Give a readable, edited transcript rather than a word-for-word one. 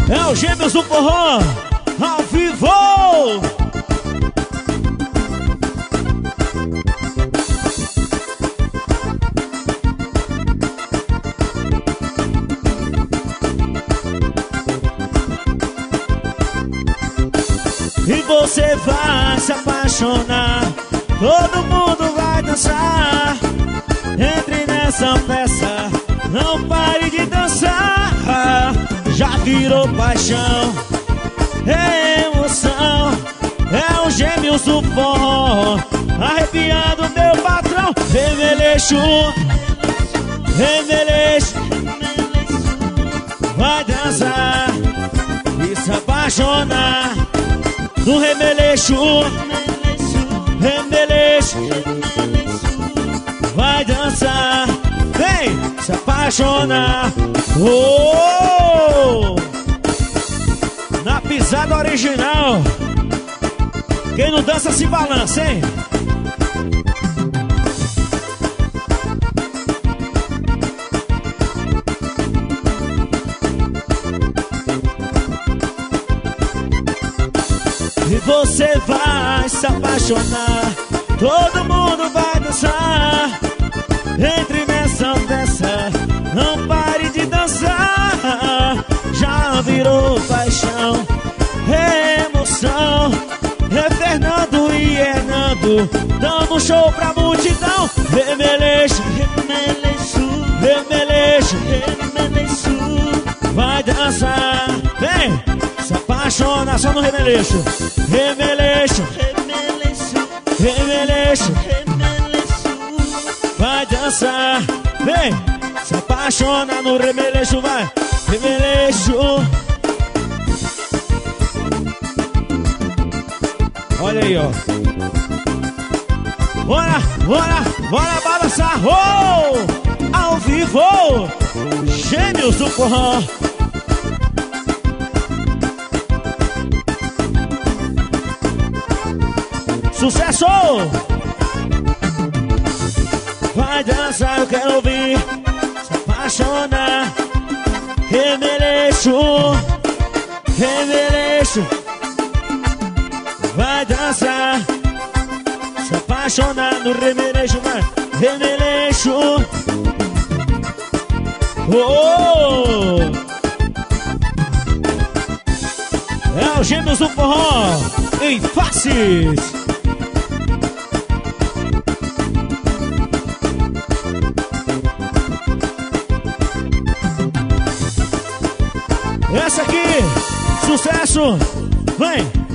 É o Gêmeos do Forró, ao vivo! E você vai se apaixonar, todo mundo vai dançar. Entre nessa festa, não pare de dançar. Já virou paixão, é emoção. É o Gêmeos do Forró, arrepiando meu patrão. Remeleixo, remeleixo, vai dançar e se apaixonar. No remeleixo, remeleixo, vai dançar, vem se apaixonar. Oh! Na pisada original, quem não dança se balança, hein? E você vai se apaixonar, todo mundo vai dançar. Entre nessa festa, não pare de dançar. Já virou paixão, é emoção. É Fernando e Hernando, dando show pra multidão. Remeleixo, remeleixo, remeleixo, remeleixo, vai dançar, vem se apaixona só no remeleixo. Remeleixo, remeleixo, remeleixo, remeleixo, vai dançar, vem se apaixona no remeleixo, vai. Remeleixo. Olha aí, ó. Bora, bora, bora balançar. Oh! Ao vivo, Gêmeos do Forró. Sucesso! Vai dançar, eu quero ouvir. Se apaixonar. Remeleixo, remeleixo, vai dançar. Se apaixonar no remeleixo, vai. Remeleixo. Oh! É o Gêmeos do Forró em faces. Essa aqui, sucesso, vem!